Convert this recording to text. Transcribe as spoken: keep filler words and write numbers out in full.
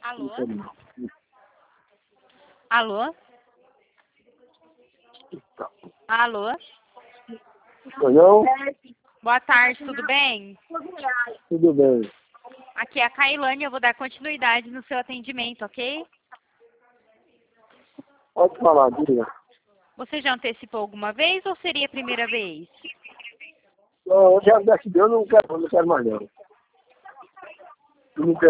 Alô? Alô? Alô? Não? Boa tarde, tudo bem? Tudo bem. Aqui é a Cailane, eu vou dar continuidade no seu atendimento, ok? Pode falar, diga. Você já antecipou alguma vez ou seria a primeira vez? Não, eu já decidi, eu não quero, não quero mais não. Não quero.